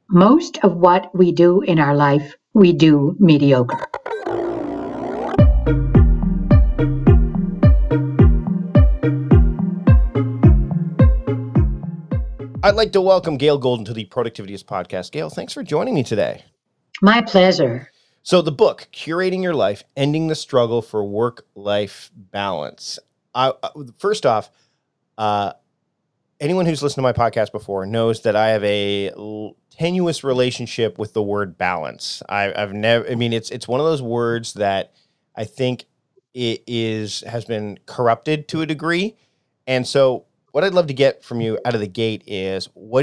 Most of what we do in our life, we do mediocre. I'd like to welcome Gail Golden to the Productivityist podcast. Gail, thanks for joining me today. My pleasure. So the book, Curating Your Life, Ending the Struggle for Work-Life Balance. First off, anyone who's listened to my podcast before knows that I have a tenuous relationship with the word balance. It's one of those words that I think has been corrupted to a degree. And so what I'd love to get from you out of the gate is,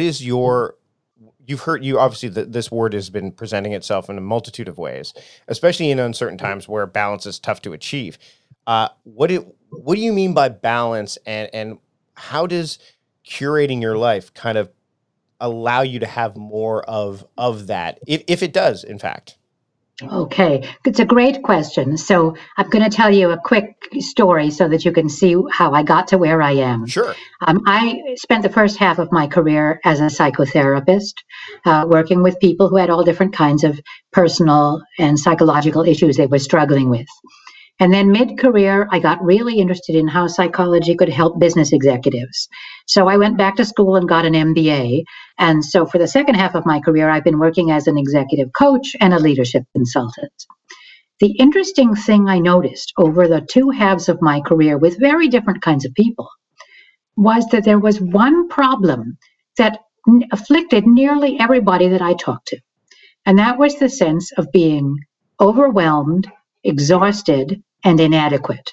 obviously this word has been presenting itself in a multitude of ways, especially in uncertain times where balance is tough to achieve. What do you mean by balance, and how does curating your life kind of allow you to have more of that, if it does, in fact? Okay, it's a great question. So I'm going to tell you a quick story so that you can see how I got to where I am. Sure. I spent the first half of my career as a psychotherapist, working with people who had all different kinds of personal and psychological issues they were struggling with. And then mid-career, I got really interested in how psychology could help business executives. So I went back to school and got an MBA. And so for the second half of my career, I've been working as an executive coach and a leadership consultant. The interesting thing I noticed over the two halves of my career with very different kinds of people was that there was one problem that afflicted nearly everybody that I talked to. And that was the sense of being overwhelmed, exhausted, and inadequate.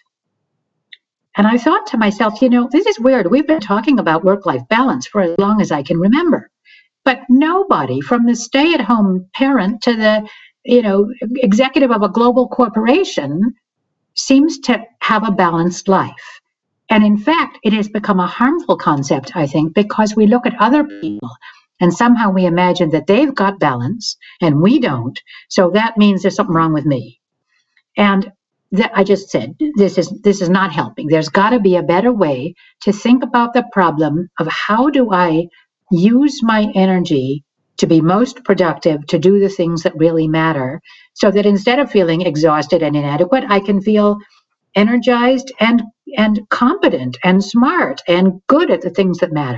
And I thought to myself, this is weird. We've been talking about work-life balance for as long as I can remember. But nobody, from the stay-at-home parent to the, executive of a global corporation, seems to have a balanced life. And in fact, it has become a harmful concept, I think, because we look at other people and somehow we imagine that they've got balance and we don't. So that means there's something wrong with me. And I just said, this is not helping. There's got to be a better way to think about the problem of how do I use my energy to be most productive, to do the things that really matter, so that instead of feeling exhausted and inadequate, I can feel energized and competent and smart and good at the things that matter.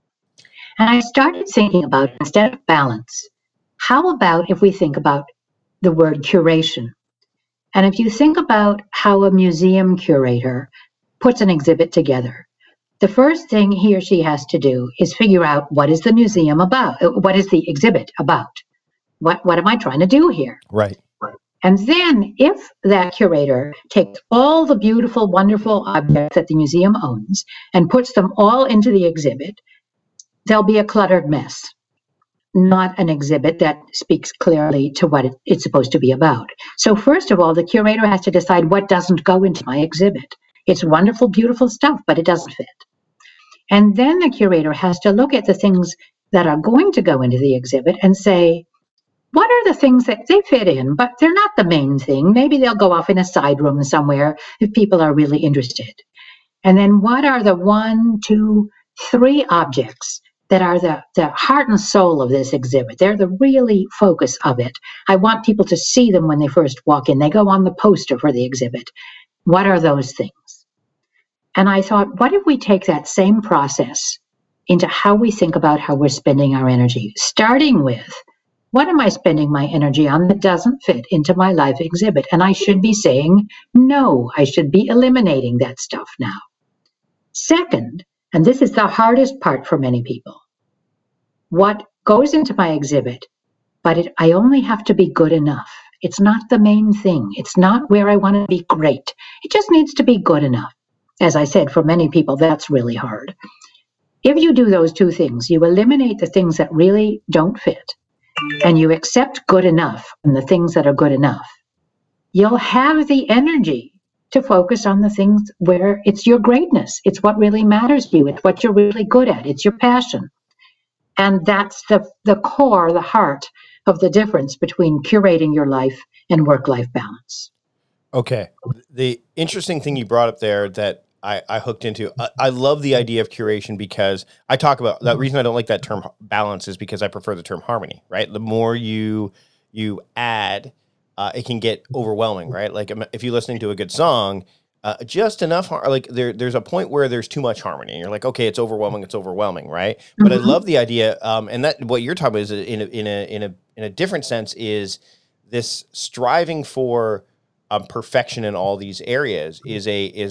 And I started thinking about, instead of balance, how about if we think about the word curation? And if you think about how a museum curator puts an exhibit together, the first thing he or she has to do is figure out, what is the museum about? What is the exhibit about? What am I trying to do here? Right. And then if that curator takes all the beautiful, wonderful objects that the museum owns and puts them all into the exhibit, there'll be a cluttered mess, not an exhibit that speaks clearly to what it's supposed to be about. So first of all, the curator has to decide what doesn't go into my exhibit. It's wonderful, beautiful stuff, but it doesn't fit. And then the curator has to look at the things that are going to go into the exhibit and say, what are the things that they fit in, but they're not the main thing? Maybe they'll go off in a side room somewhere if people are really interested. And then what are the 1, 2, 3 objects that are the heart and soul of this exhibit? They're the really focus of it. I want people to see them when they first walk in. They go on the poster for the exhibit. What are those things? And I thought, what if we take that same process into how we think about how we're spending our energy, starting with, what am I spending my energy on that doesn't fit into my life exhibit? And I should be saying, no, I should be eliminating that stuff now. Second, and this is the hardest part for many people, what goes into my exhibit, but I only have to be good enough. It's not the main thing. It's not where I want to be great. It just needs to be good enough. As I said, for many people, that's really hard. If you do those two things, you eliminate the things that really don't fit, and you accept good enough and the things that are good enough, you'll have the energy to focus on the things where it's your greatness. It's what really matters to you. It's what you're really good at. It's your passion. And that's the core, the heart of the difference between curating your life and work-life balance. Okay. The interesting thing you brought up there that I hooked into. I love the idea of curation because I talk about that. Reason I don't like that term balance is because I prefer the term harmony. Right, the more you add, it can get overwhelming. Right, like if you're listening to a good song. Just enough, like there's a point where there's too much harmony, and you're like, okay, it's overwhelming, right? But I love the idea, and that what you're talking about is in a different sense is this striving for perfection in all these areas is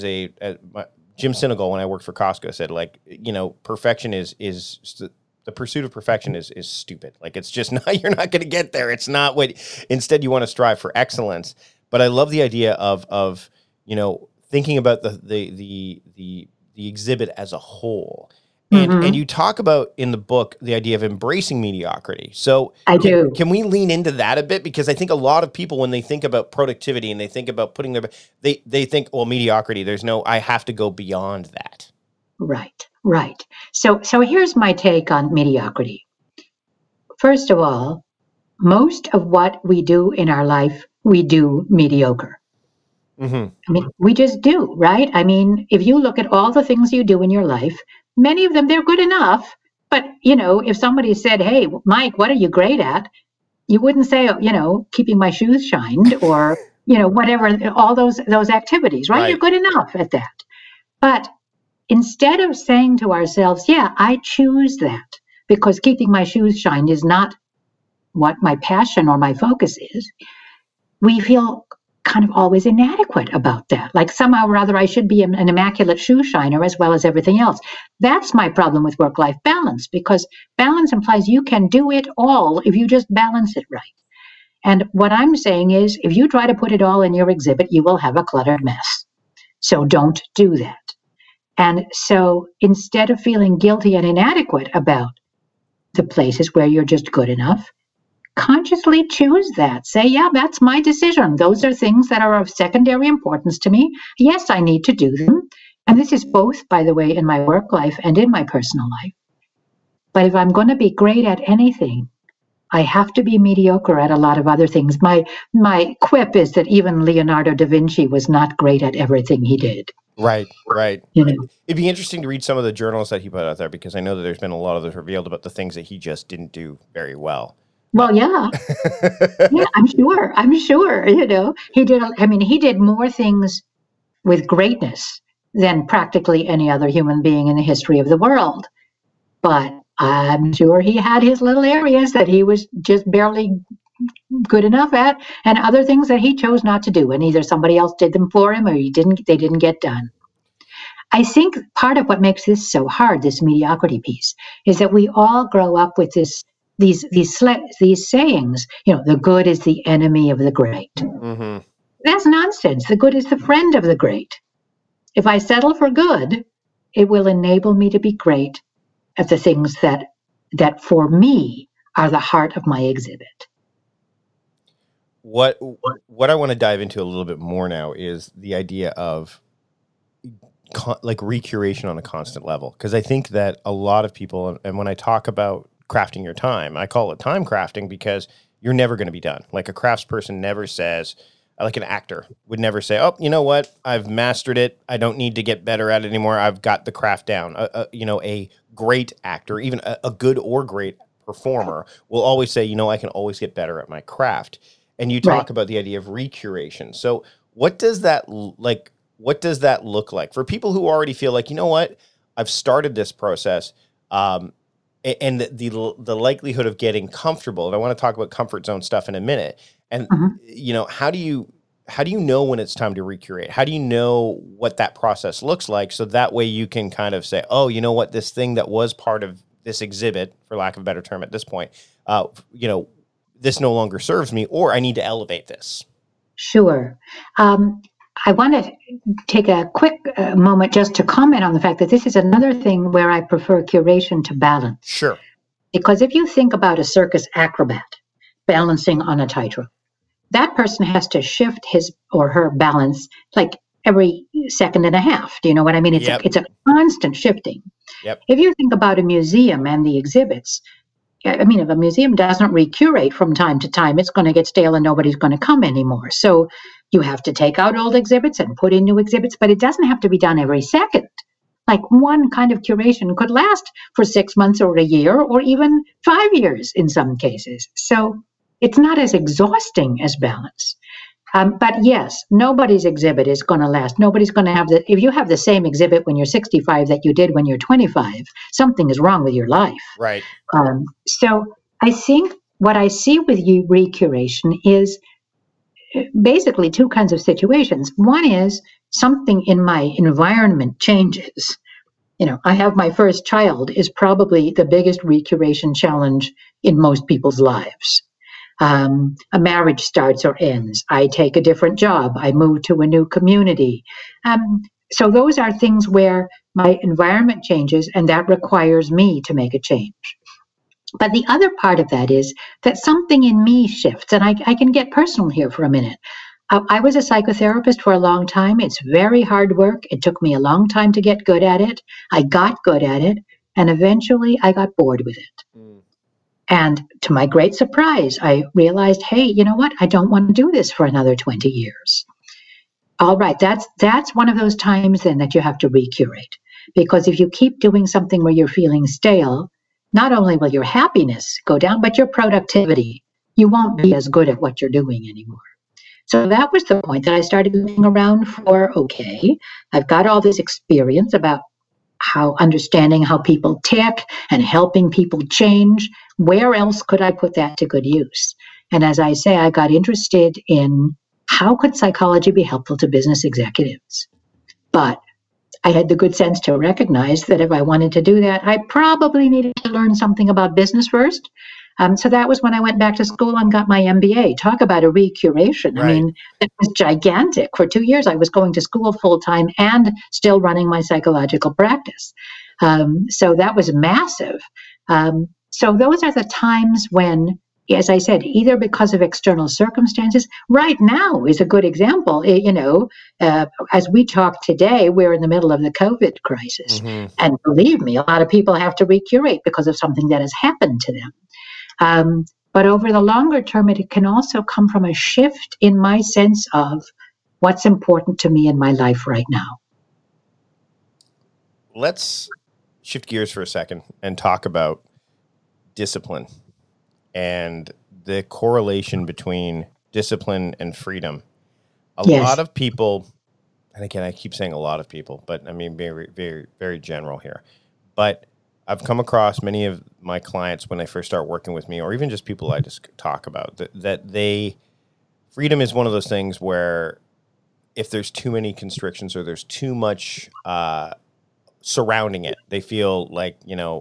Jim Sinegal, when I worked for Costco, said, like, perfection is the pursuit of perfection is stupid. Like, it's just not, you're not going to get there. It's not what, instead you want to strive for excellence. But I love the idea of thinking about the exhibit as a whole. And you talk about in the book the idea of embracing mediocrity. So can we lean into that a bit? Because I think a lot of people, when they think about productivity and they think about putting they think, well, mediocrity, I have to go beyond that. Right. So here's my take on mediocrity. First of all, most of what we do in our life, we do mediocre. I mean, we just do, right? I mean, if you look at all the things you do in your life, many of them, they're good enough. But, if somebody said, hey, Mike, what are you great at? You wouldn't say, keeping my shoes shined or, whatever, all those activities, right? You're good enough at that. But instead of saying to ourselves, yeah, I choose that because keeping my shoes shined is not what my passion or my focus is, we feel kind of always inadequate about that. Like somehow or other I should be an immaculate shoe shiner as well as everything else. That's my problem with work-life balance, because balance implies you can do it all if you just balance it right. And what I'm saying is, if you try to put it all in your exhibit, you will have a cluttered mess. So don't do that. And so instead of feeling guilty and inadequate about the places where you're just good enough, consciously choose that. Say, yeah, that's my decision. Those are things that are of secondary importance to me. Yes, I need to do them. And this is both, by the way, in my work life and in my personal life. But if I'm going to be great at anything, I have to be mediocre at a lot of other things. My quip is that even Leonardo da Vinci was not great at everything he did. Right. It'd be interesting to read some of the journals that he put out there, because I know that there's been a lot of those revealed about the things that he just didn't do very well. Well, yeah, I'm sure. He did more things with greatness than practically any other human being in the history of the world. But I'm sure he had his little areas that he was just barely good enough at, and other things that he chose not to do. And either somebody else did them for him or they didn't get done. I think part of what makes this so hard, this mediocrity piece, is that we all grow up with these sayings, the good is the enemy of the great. That's nonsense. The good is the friend of the great. If I settle for good, it will enable me to be great at the things that for me are the heart of my exhibit. What I want to dive into a little bit more now is the idea of like recuration on a constant level, because I think that a lot of people, and when I talk about crafting your time, I call it time crafting, because you're never going to be done. Like a craftsperson never says, like an actor would never say, oh, you know what? I've mastered it. I don't need to get better at it anymore. I've got the craft down. A great actor, even a good or great performer, will always say, I can always get better at my craft. And you talk about the idea of recuration. So what does that look like for people who already feel like, I've started this process, and the likelihood of getting comfortable, and I want to talk about comfort zone stuff in a minute. And how do you know when it's time to recurate? How do you know what that process looks like, so that way you can kind of say, oh, you know what, this thing that was part of this exhibit, for lack of a better term at this point, this no longer serves me, or I need to elevate this? Sure. I want to take a quick moment just to comment on the fact that this is another thing where I prefer curation to balance. Sure. Because if you think about a circus acrobat balancing on a tightrope, that person has to shift his or her balance like every second and a half. Do you know what I mean? It's a constant shifting. Yep. If you think about a museum and the exhibits, I mean, if a museum doesn't recurate from time to time, it's going to get stale and nobody's going to come anymore. So You have to take out old exhibits and put in new exhibits, but it doesn't have to be done every second. Like one kind of curation could last for 6 months or a year or even 5 years in some cases. So it's not as exhausting as balance. But yes, nobody's exhibit is going to last. Nobody's going to have if you have the same exhibit when you're 65 that you did when you're 25, something is wrong with your life. Right. So I think what I see with you recuration is basically two kinds of situations. One is something in my environment changes. I have my first child is probably the biggest recuration challenge in most people's lives. A marriage starts or ends. I take a different job. I move to a new community. So those are things where my environment changes, and that requires me to make a change. But the other part of that is that something in me shifts, and I can get personal here for a minute. I was a psychotherapist for a long time. It's very hard work. It took me a long time to get good at it. I got good at it, and eventually I got bored with it. And to my great surprise, I realized, hey, you know what? I don't want to do this for another 20 years. All right, that's one of those times then that you have to recurate. Because if you keep doing something where you're feeling stale, not only will your happiness go down, but your productivity. You won't be as good at what you're doing anymore. So that was the point that I started looking around for, okay, I've got all this experience about understanding how people tick and helping people change. Where else could I put that to good use? And as I say, I got interested in how could psychology be helpful to business executives? But I had the good sense to recognize that if I wanted to do that, I probably needed to learn something about business first. So that was when I went back to school and got my MBA. Talk about a recuration. Right. I mean, it was gigantic. For 2 years, I was going to school full time and still running my psychological practice. So that was massive. So those are the times when, as I said, either because of external circumstances, right now is a good example. As we talk today, we're in the middle of the COVID crisis. Mm-hmm. And believe me, a lot of people have to recurate because of something that has happened to them. But over the longer term, it can also come from a shift in my sense of what's important to me in my life right now. Let's shift gears for a second and talk about discipline and the correlation between discipline and freedom. A lot of people, and again, I keep saying a lot of people, but I mean, very, very, very general here, but I've come across many of my clients when they first start working with me, or even just people I just talk about, that freedom is one of those things where if there's too many constrictions or there's too much surrounding it, they feel like,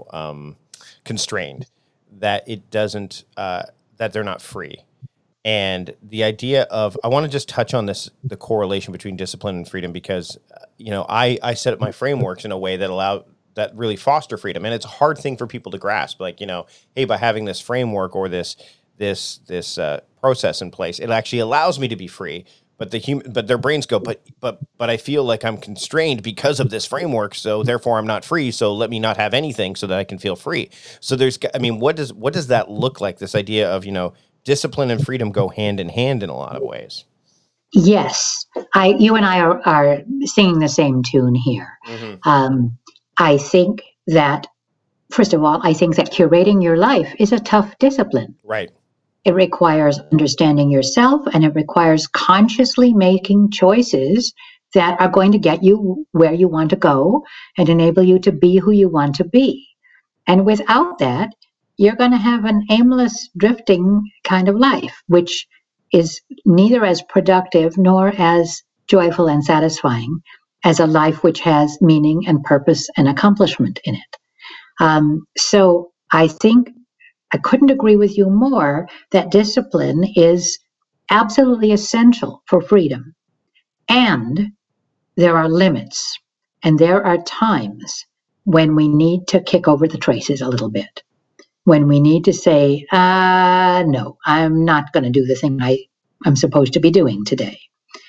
constrained, that it doesn't, that they're not free. And the idea of, I want to just touch on the correlation between discipline and freedom, because, I set up my frameworks in a way that really foster freedom. And it's a hard thing for people to grasp. Like, hey, by having this framework or this process in place, it actually allows me to be free. But their brains go, but I feel like I'm constrained because of this framework. So therefore I'm not free. So let me not have anything so that I can feel free. So what does that look like? This idea of, discipline and freedom go hand in hand in a lot of ways. Yes. You and I are singing the same tune here. Mm-hmm. I think that, first of all, curating your life is a tough discipline. Right. It requires understanding yourself, and it requires consciously making choices that are going to get you where you want to go and enable you to be who you want to be. And without that, you're going to have an aimless, drifting kind of life, which is neither as productive nor as joyful and satisfying as a life which has meaning and purpose and accomplishment in it. So I think I couldn't agree with you more that discipline is absolutely essential for freedom. And there are limits, and there are times when we need to kick over the traces a little bit, when we need to say, no, I'm not going to do the thing I'm supposed to be doing today.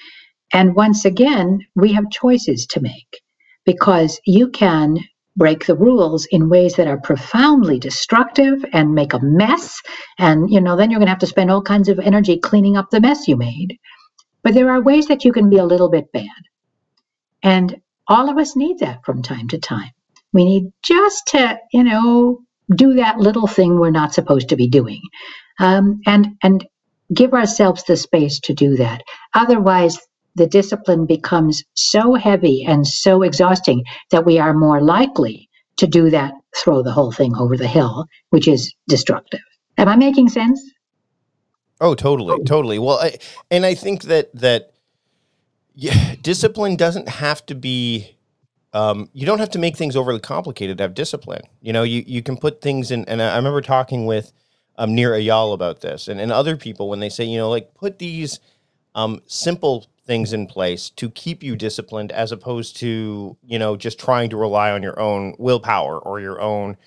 And once again, we have choices to make, because you can break the rules in ways that are profoundly destructive and make a mess. And, then you're going to have to spend all kinds of energy cleaning up the mess you made. but there are ways that you can be a little bit bad. And all of us need that from time to time. We need just to, do that little thing we're not supposed to be doing, and give ourselves the space to do that. Otherwise, the discipline becomes so heavy and so exhausting that we are more likely to do that, throw the whole thing over the hill, which is destructive. Am I making sense? Oh, totally. Well, I think that discipline doesn't have to be. You don't have to make things overly complicated to have discipline. You can put things in. And I remember talking with Nir Eyal about this, and other people when they say, like put these simple things in place to keep you disciplined, as opposed to just trying to rely on your own willpower or your own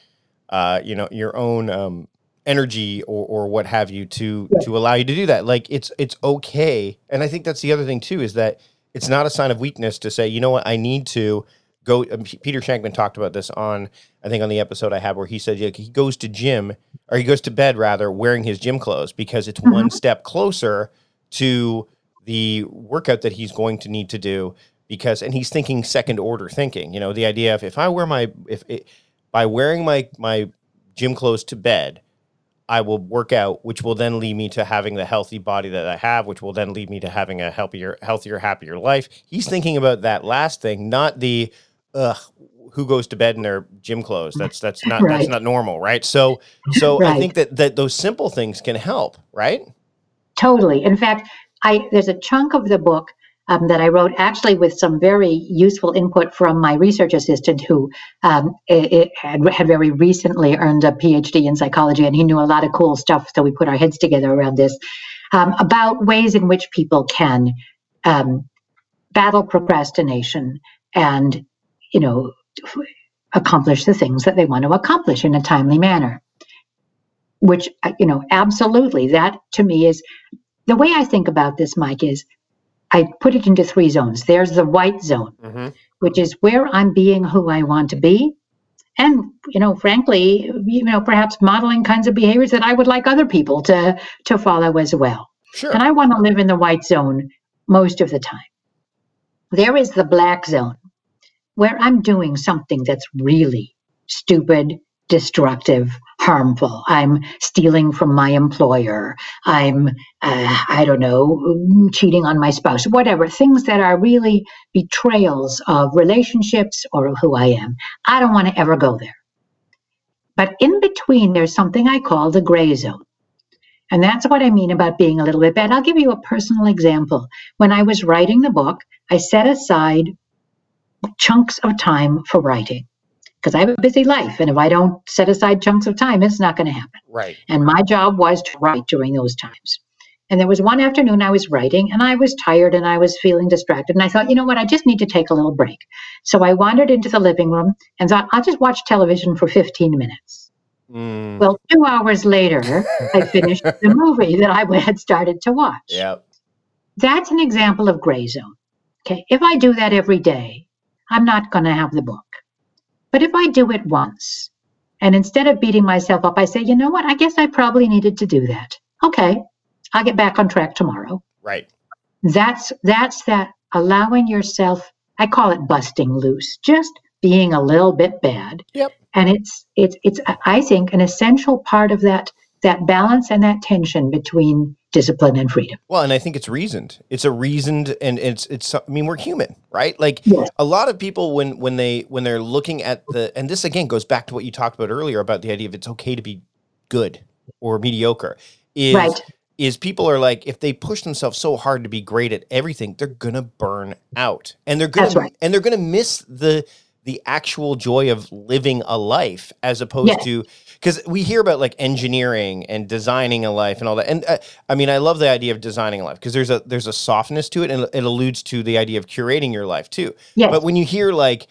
energy or what have you to allow you to do that. Like it's okay. And I think that's the other thing too, is that it's not a sign of weakness to say, you know what, I need to go. Peter Shankman talked about this on the episode I had, where he said he goes to bed rather wearing his gym clothes because it's one step closer to the workout that he's going to need to do, and he's thinking second order thinking, the idea of by wearing my gym clothes to bed, I will work out, which will then lead me to having the healthy body that I have, which will then lead me to having a healthier, happier life. He's thinking about that last thing, not the who goes to bed in their gym clothes. That's not Right. that's not normal, right? So Right. I think that those simple things can help, right? Totally. In fact, there's a chunk of the book that I wrote actually with some very useful input from my research assistant, who had very recently earned a PhD in psychology, and he knew a lot of cool stuff. So we put our heads together around this, about ways in which people can battle procrastination and, accomplish the things that they want to accomplish in a timely manner. Which, absolutely, that to me is the way I think about this, Mike, is I put it into 3 zones. There's the white zone, which is where I'm being who I want to be. And, frankly, perhaps modeling kinds of behaviors that I would like other people to follow as well. Sure. And I want to live in the white zone most of the time. There is the black zone, where I'm doing something that's really stupid, destructive, harmful. I'm stealing from my employer. I'm, cheating on my spouse, whatever, things that are really betrayals of relationships or of who I am. I don't want to ever go there. But in between, there's something I call the gray zone. And that's what I mean about being a little bit bad. I'll give you a personal example. When I was writing the book, I set aside chunks of time for writing, because I have a busy life. And if I don't set aside chunks of time, it's not going to happen. Right. And my job was to write during those times. And there was one afternoon I was writing, and I was tired and I was feeling distracted. And I thought, you know what, I just need to take a little break. So I wandered into the living room and thought, I'll just watch television for 15 minutes. Well, 2 hours later, I finished the movie that I had started to watch. Yep. That's an example of gray zone. Okay. If I do that every day, I'm not going to have the book. But if I do it once, and instead of beating myself up, I say, you know what, I guess I probably needed to do that. Okay, I'll get back on track tomorrow. Right. That's that allowing yourself, I call it busting loose, just being a little bit bad. Yep. And it's I think, an essential part of that balance and that tension between discipline and freedom. Well, and I think it's reasoned. It's a reasoned, and it's. I mean, we're human, right? Like Yes. a lot of people, when they're looking at and this again goes back to what you talked about earlier about the idea of it's okay to be good or mediocre. Right. Is people are like, if they push themselves so hard to be great at everything, they're gonna burn out, and they're That's right. gonna miss the actual joy of living a life, as opposed Yes. to, because we hear about like engineering and designing a life and all that. And I mean, I love the idea of designing a life because there's a softness to it, and it alludes to the idea of curating your life too. Yes. But when you hear like,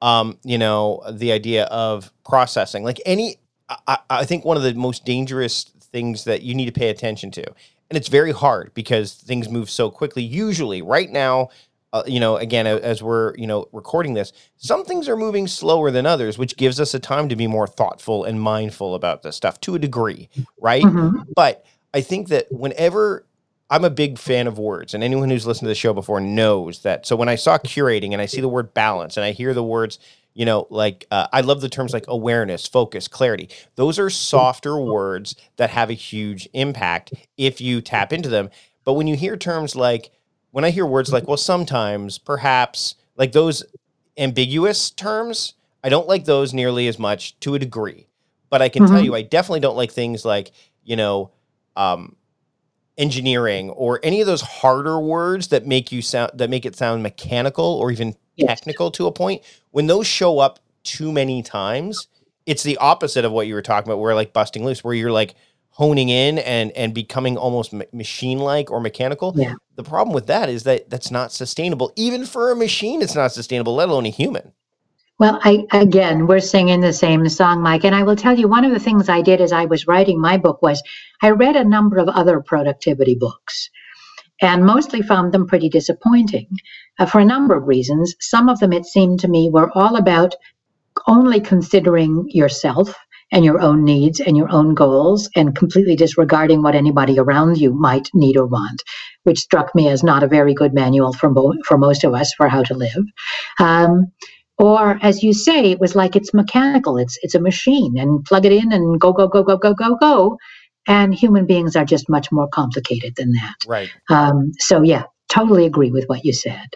the idea of processing, like I think one of the most dangerous things that you need to pay attention to, and it's very hard because things move so quickly. Usually right now, again, as we're, recording this, some things are moving slower than others, which gives us a time to be more thoughtful and mindful about this stuff to a degree, right? Mhm. But I think that whenever I'm a big fan of words, and anyone who's listened to the show before knows that. So when I saw curating and I see the word balance and I hear the words, I love the terms like awareness, focus, clarity. Those are softer words that have a huge impact if you tap into them. But when you hear terms like, when I hear words like, well, sometimes, perhaps, like those ambiguous terms, I don't like those nearly as much to a degree. But I can tell you, I definitely don't like things like, engineering or any of those harder words that make it sound mechanical or even technical to a point. When those show up too many times, it's the opposite of what you were talking about, where like busting loose, where you're like honing in and becoming almost machine-like or mechanical. Yeah. The problem with that is that that's not sustainable. Even for a machine, it's not sustainable, let alone a human. Well, we're singing the same song, Mike. And I will tell you, one of the things I did as I was writing my book was I read a number of other productivity books and mostly found them pretty disappointing for a number of reasons. Some of them, it seemed to me, were all about only considering yourself and your own needs and your own goals and completely disregarding what anybody around you might need or want, which struck me as not a very good manual for most of us for how to live. Or, as you say, it was like it's mechanical. It's a machine, and plug it in and go, go, go, go, go, go, go. And human beings are just much more complicated than that. Right. So, yeah, totally agree with what you said.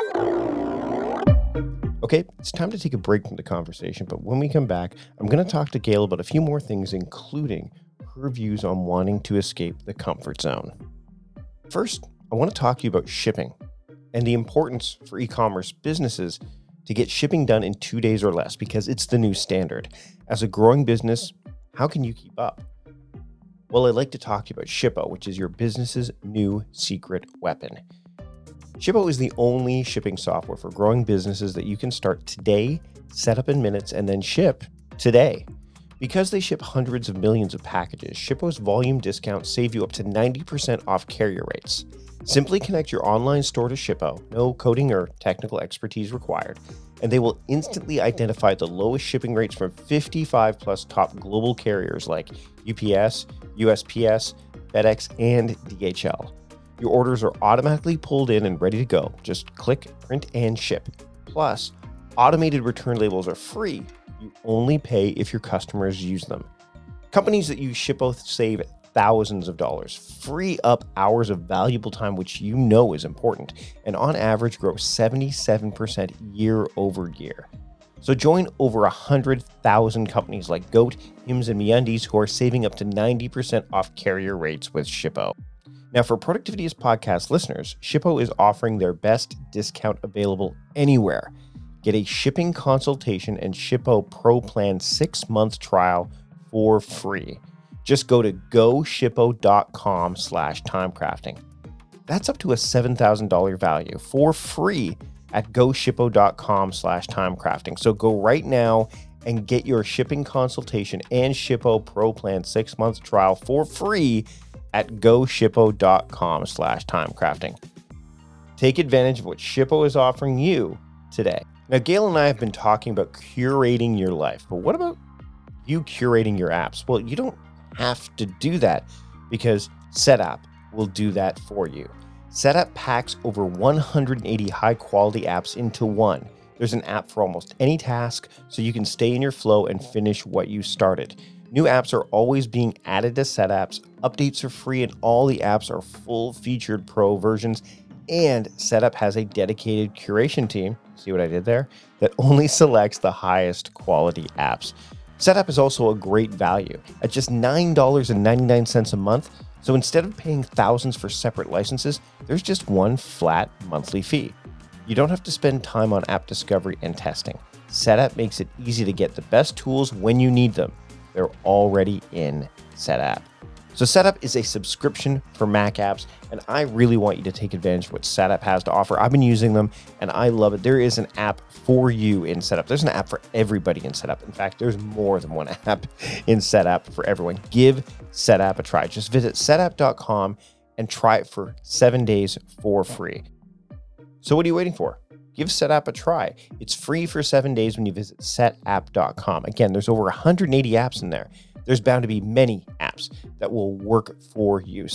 Okay, it's time to take a break from the conversation. But when we come back, I'm going to talk to Gail about a few more things, including her views on wanting to escape the comfort zone. First, I want to talk to you about shipping and the importance for e-commerce businesses to get shipping done in 2 days or less, because it's the new standard. As a growing business, how can you keep up? Well, I'd like to talk to you about Shippo, which is your business's new secret weapon. Shippo is the only shipping software for growing businesses that you can start today, set up in minutes, and then ship today. Because they ship hundreds of millions of packages, Shippo's volume discounts save you up to 90% off carrier rates. Simply connect your online store to Shippo, no coding or technical expertise required, and they will instantly identify the lowest shipping rates from 55 plus top global carriers like UPS, USPS, FedEx, and DHL. Your orders are automatically pulled in and ready to go. Just click, print, and ship. Plus, automated return labels are free. You only pay if your customers use them. Companies that use Shippo save thousands of dollars, free up hours of valuable time, which you know is important, and on average grow 77% year over year. So join over 100,000 companies like Goat, Hims, and MeUndies who are saving up to 90% off carrier rates with Shippo. Now, for Productivityist podcast listeners, Shippo is offering their best discount available anywhere. Get a shipping consultation and Shippo Pro Plan 6-month trial for free. Just go to goshippo.com/timecrafting. That's up to a $7,000 value for free at goshippo.com/timecrafting. So go right now and get your shipping consultation and Shippo Pro Plan 6-month trial for free at goshippo.com/timecrafting. Take advantage of what Shippo is offering you today. Now, Gail and I have been talking about curating your life, but what about you curating your apps? Well, you don't have to do that because Setapp will do that for you. Setapp packs over 180 high-quality apps into one. There's an app for almost any task, so you can stay in your flow and finish what you started. New apps are always being added to Setapps, updates are free, and all the apps are full-featured pro versions, and Setapp has a dedicated curation team, see what I did there, that only selects the highest quality apps. Setapp is also a great value at just $9.99 a month. So instead of paying thousands for separate licenses, there's just one flat monthly fee. You don't have to spend time on app discovery and testing. Setapp makes it easy to get the best tools when you need them. They're already in Setapp. So Setapp is a subscription for Mac apps, and I really want you to take advantage of what Setapp has to offer. I've been using them, and I love it. There is an app for you in Setapp. There's an app for everybody in Setapp. In fact, there's more than one app in Setapp for everyone. Give Setapp a try. Just visit setapp.com and try it for 7 days for free. So what are you waiting for? Give Setapp a try. It's free for 7 days when you visit setapp.com. Again, there's over 180 apps in there. There's bound to be many apps that will work for you. So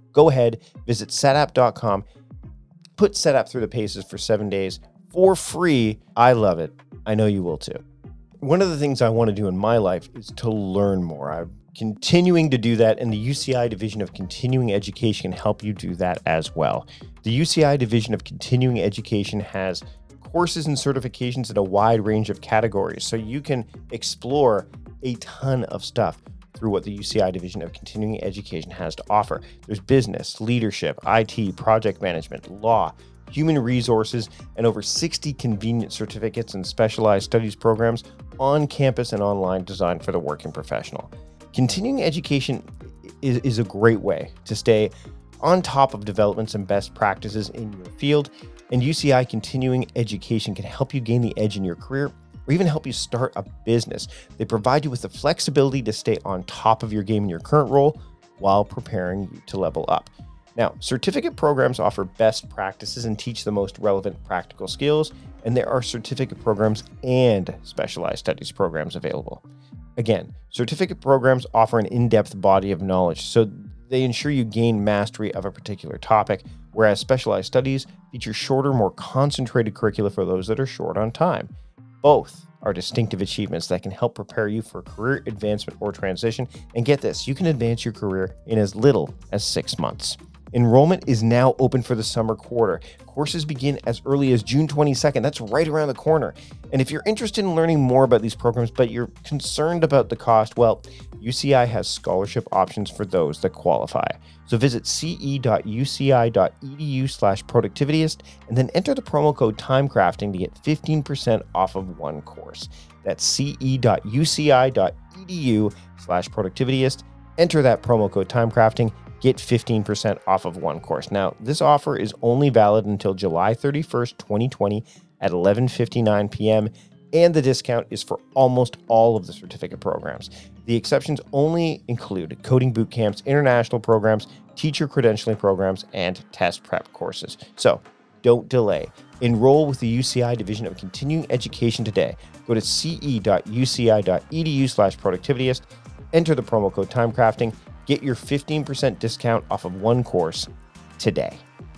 Go ahead, visit setapp.com, put Setapp through the paces for 7 days for free. I love it. I know you will too. One of the things I want to do in my life is to learn more. I'm continuing to do that, and the UCI Division of Continuing Education can help you do that as well. The UCI Division of Continuing Education has courses and certifications in a wide range of categories, so you can explore a ton of stuff through what the UCI Division of Continuing Education has to offer. There's business, leadership, IT, project management, law, human resources, and over 60 convenient certificates and specialized studies programs on campus and online designed for the working professional. Continuing education is a great way to stay on top of developments and best practices in your field, and UCI Continuing Education can help you gain the edge in your career or even help you start a business. They provide you with the flexibility to stay on top of your game in your current role while preparing you to level up. Now, certificate programs offer best practices and teach the most relevant practical skills, and there are certificate programs and specialized studies programs available. Again, certificate programs offer an in-depth body of knowledge, so they ensure you gain mastery of a particular topic, whereas specialized studies feature shorter, more concentrated curricula for those that are short on time. Both are distinctive achievements that can help prepare you for career advancement or transition. And get this, you can advance your career in as little as 6 months. Enrollment is now open for the summer quarter. Courses begin as early as June 22nd. That's right around the corner. And if you're interested in learning more about these programs, but you're concerned about the cost, well, UCI has scholarship options for those that qualify. So visit ce.uci.edu/productivityist and then enter the promo code TIMECRAFTING to get 15% off of one course. That's ce.uci.edu/productivityist. Enter that promo code TIMECRAFTING. Get 15% off of one course. Now, this offer is only valid until July 31st, 2020 at 11:59 p.m., and the discount is for almost all of the certificate programs. The exceptions only include coding boot camps, international programs, teacher credentialing programs, and test prep courses. So don't delay. Enroll with the UCI Division of Continuing Education today. Go to ce.uci.edu/productivityist, enter the promo code TIMECRAFTING, get your 15% discount off of one course today.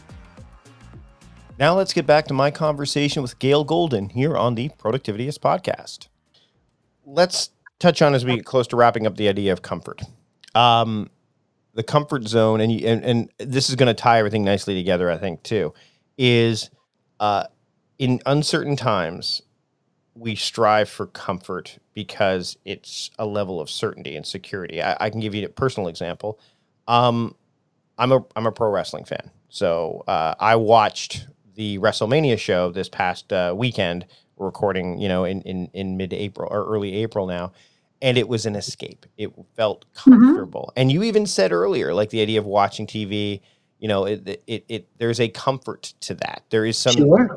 Now let's get back to my conversation with Gail Golden here on the Productivityist podcast. Let's touch on, as we get close to wrapping up, the idea of comfort. The comfort zone, and this is going to tie everything nicely together, I think, too, is in uncertain times, we strive for comfort because it's a level of certainty and security. I can give you a personal example. I'm a pro wrestling fan. So I watched the WrestleMania show this past weekend. We're recording, in mid-April or early April now, and it was an escape. It felt comfortable. And you even said earlier, like the idea of watching TV, there's a comfort to that. There is some. Sure.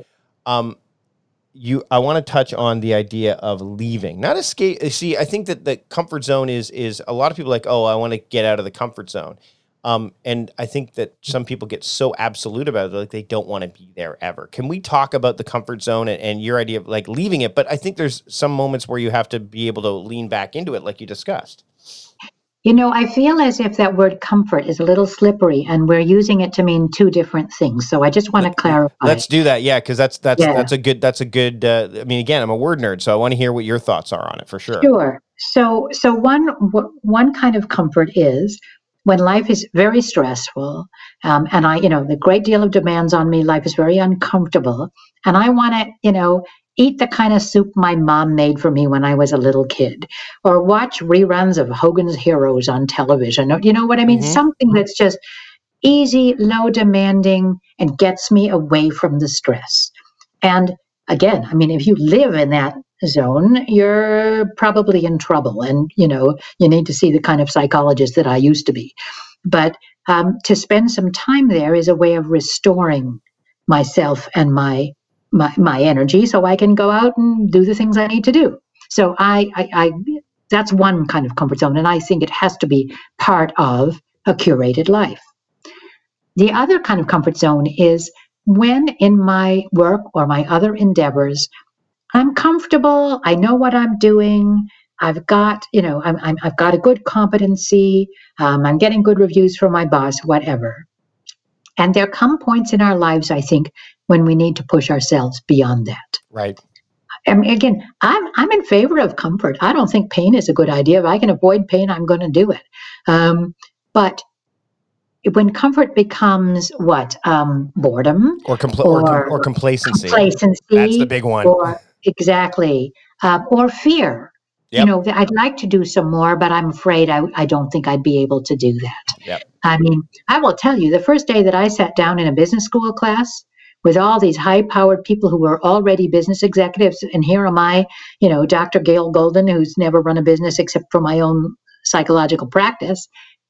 I want to touch on the idea of leaving, not escape. See, I think that the comfort zone is a lot of people like, oh, I want to get out of the comfort zone. And I think that some people get so absolute about it, like they don't want to be there ever. Can we talk about the comfort zone and your idea of like leaving it? But I think there's some moments where you have to be able to lean back into it, like you discussed. I feel as if that word comfort is a little slippery and we're using it to mean two different things. So I just want to clarify. Let's do that. Yeah. Cause that's a good, again, I'm a word nerd, so I want to hear what your thoughts are on it for sure. Sure. So one kind of comfort is when life is very stressful, and the great deal of demands on me, life is very uncomfortable. And I want to, eat the kind of soup my mom made for me when I was a little kid, or watch reruns of Hogan's Heroes on television. You know what I mean? Mm-hmm. Something that's just easy, low demanding, and gets me away from the stress. And again, if you live in that zone, you're probably in trouble. And, you need to see the kind of psychologist that I used to be. But to spend some time there is a way of restoring myself and my energy so I can go out and do the things I need to do. So I that's one kind of comfort zone, and I think it has to be part of a curated life. The other kind of comfort zone is when in my work or my other endeavors, I'm comfortable, I know what I'm doing, I've got, I've got a good competency. I'm getting good reviews from my boss, whatever. And there come points in our lives, I think, when we need to push ourselves beyond that. Right. I mean, again, I'm in favor of comfort. I don't think pain is a good idea. If I can avoid pain, I'm going to do it. But when comfort becomes what? Boredom or complacency. Complacency. That's the big one. Exactly. Or fear. Yep. I'd like to do some more, but I'm afraid I don't think I'd be able to do that. Yep. I mean, I will tell you, the first day that I sat down in a business school class with all these high-powered people who were already business executives, and here am I, Dr. Gail Golden, who's never run a business except for my own psychological practice.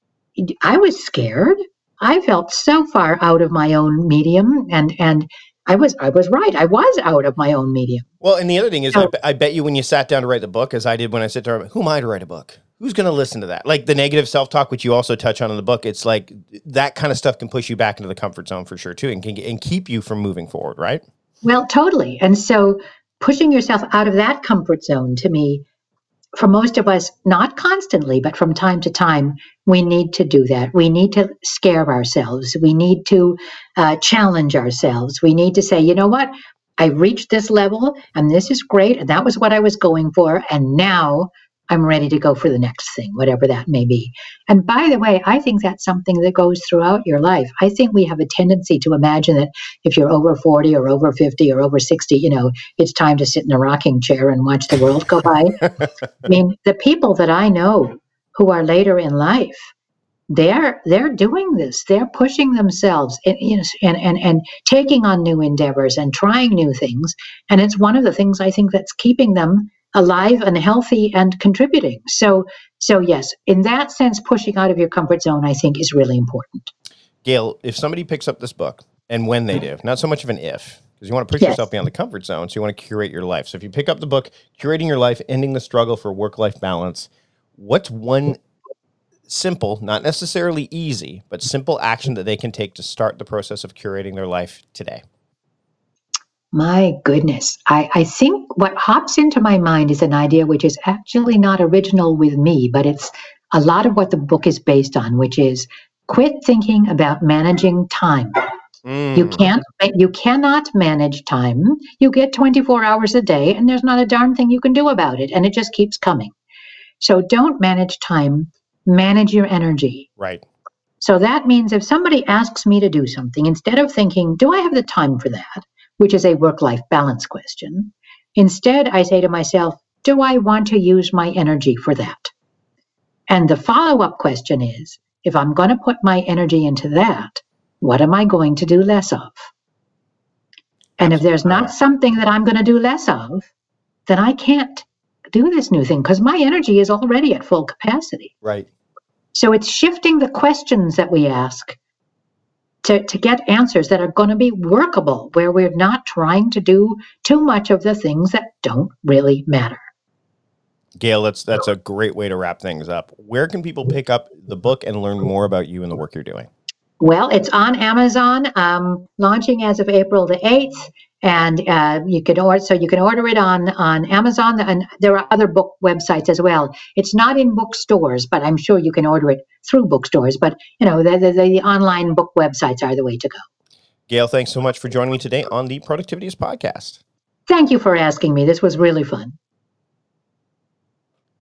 I was scared. I felt so far out of my own medium, and I was right. I was out of my own medium. Well, and the other thing is, I bet you when you sat down to write the book, as I did when I sat down, who am I to write a book? Who's going to listen to that? Like the negative self-talk, which you also touch on in the book, it's like that kind of stuff can push you back into the comfort zone for sure too, and keep you from moving forward, right? Well, totally. And so pushing yourself out of that comfort zone, to me, for most of us, not constantly, but from time to time, we need to do that. We need to scare ourselves. We need to challenge ourselves. We need to say, you know what? I reached this level and this is great. And that was what I was going for. And now I'm ready to go for the next thing, whatever that may be. And by the way, I think that's something that goes throughout your life. I think we have a tendency to imagine that if you're over 40 or over 50 or over 60, it's time to sit in a rocking chair and watch the world go by. I mean, the people that I know who are later in life, they're doing this. They're pushing themselves and taking on new endeavors and trying new things. And it's one of the things I think that's keeping them alive and healthy and contributing. So yes, in that sense, pushing out of your comfort zone, I think, is really important. Gail, if somebody picks up this book, and when they do, not so much of an if, because you want to push yourself beyond the comfort zone, so you want to curate your life. So if you pick up the book, Curating Your Life, Ending the Struggle for Work-Life Balance, what's one simple, not necessarily easy, but simple action that they can take to start the process of curating their life today? My goodness. I think what hops into my mind is an idea which is actually not original with me, but it's a lot of what the book is based on, which is quit thinking about managing time. You cannot manage time. You get 24 hours a day and there's not a darn thing you can do about it. And it just keeps coming. So don't manage time, manage your energy. Right. So that means if somebody asks me to do something, instead of thinking, do I have the time for that? Which is a work-life balance question. Instead, I say to myself, do I want to use my energy for that? And the follow-up question is, if I'm going to put my energy into that, what am I going to do less of? And if there's not something that I'm going to do less of, then I can't do this new thing because my energy is already at full capacity. Right. So it's shifting the questions that we ask to get answers that are going to be workable, where we're not trying to do too much of the things that don't really matter. Gail, that's a great way to wrap things up. Where can people pick up the book and learn more about you and the work you're doing? Well, it's on Amazon, launching as of April the 8th, and you can order it on Amazon, and there are other book websites as well. It's not in bookstores, but I'm sure you can order it through bookstores. But the online book websites are the way to go. Gail, thanks so much for joining me today on the Productivityist Podcast. Thank you for asking me. This was really fun.